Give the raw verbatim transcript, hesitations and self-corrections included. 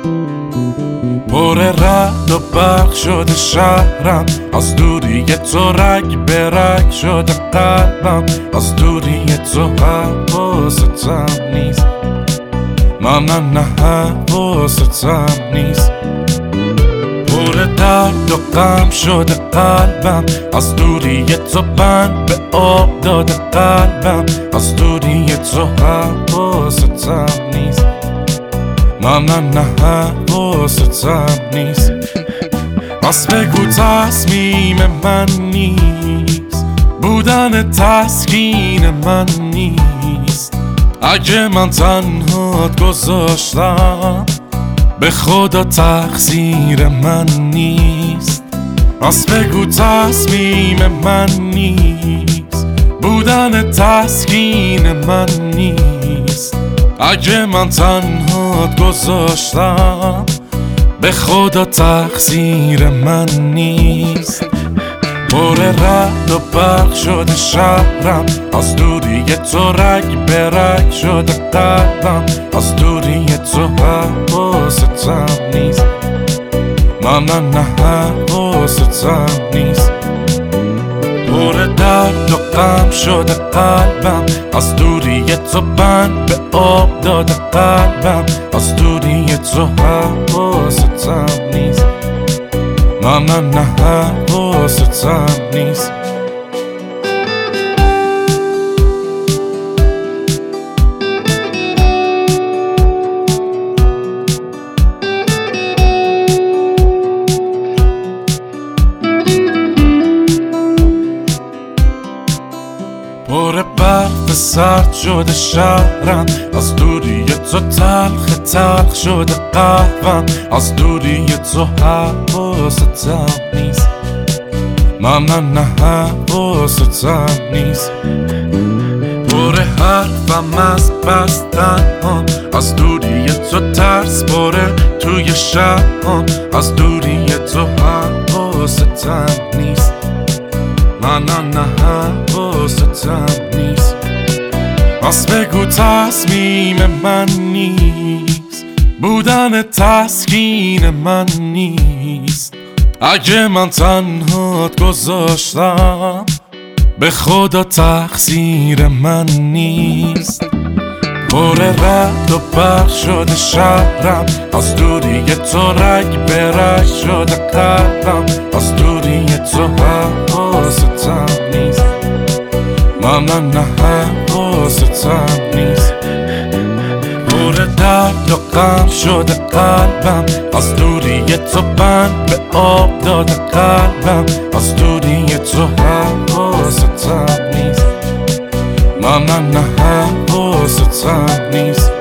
پر رعد و برق شده شهرم، از دوری تو رگ به رگ شده قلبم، از دوری تو حواستم نیست، نه نه نه حواستم نیست. پر درد و غم شده قلبم، از دوری تو بند به آب داده قلبم، از دوری تو حواستم نیست، نه نه نه حواستم نیست. پس بگو تصمیم من نیست، بودن تسکین من نیست. اگه من تنهات گذاشتم، به خدا تقصیر من نیست. پس بگو تصمیم من نیست، بودن تسکین من نیست. اگه من تنهات گذاشتم، به خدا تقصیر من نیست. پر رعد و برق شده شهرم، از دوری تو رگ به رگ شده قلبم، از دوری تو حواستم نیست، نه نه نه حواستم نیست. پر درد و غم شده قلبم، از دوری تو بند به آب داده قلبم، از دوری تو حواستم نیست، نه نه نه حواستم نیست. پر برف سرد شده شهرم، از دوری تو تلخ تلخ شده قهوم، از دوری تو حواستم نیست، نه نه نه حواستم نیست. پر حرفم از بستن ها، از دوری تو ترس باره توی شهرم، از دوری تو حواستم نیست، نه نه نه حواستم نیست. پس بگو تصمیم من نیست، بودن تسکین من نیست. اگه من تنهات گذاشتم، به خدا تقصیر من نیست. پر رعد و برق شده شهرم، از دوری تو رگ به رگ شده قلبم، از دوری تو حواستم نیست، نه نه نه حواستم نیست. پر درد و غم شده قلبم، از دوری تو بند به آب داده قلبم، از دوری تو حواستم نیست، نه نه نه حواستم نیست.